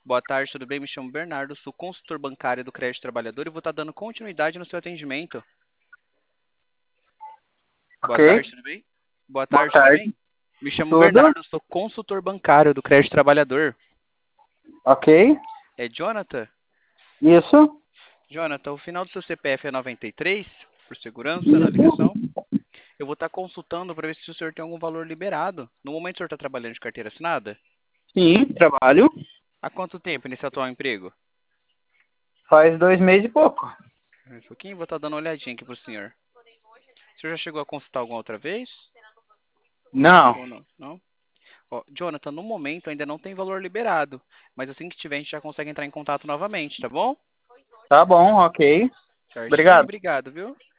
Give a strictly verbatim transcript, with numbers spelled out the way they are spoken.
Boa tarde, tudo bem? Me chamo Bernardo, sou consultor bancário do Crédito Trabalhador e vou estar dando continuidade no seu atendimento. Boa Ok, tarde, tudo bem? Boa boa tarde, tudo tarde. bem? Me chamo Tudo? Bernardo, sou consultor bancário do Crédito Trabalhador. Ok, É Jonathan? isso. Jonathan, o final do seu C P F é noventa e três, por segurança na Isso. ligação. Eu vou estar consultando para ver se o senhor tem algum valor liberado. No momento o senhor está trabalhando de carteira assinada? Sim, trabalho. Há quanto tempo nesse atual emprego? Faz dois meses e pouco. Um pouquinho, vou estar dando uma olhadinha aqui para o senhor. O senhor já chegou a consultar alguma outra vez? Não. Ou não? Não? Ó, Jonathan, no momento ainda não tem valor liberado, mas assim que tiver a gente já consegue entrar em contato novamente, tá bom? Tá bom, ok. Certinho, Obrigado. obrigado, viu?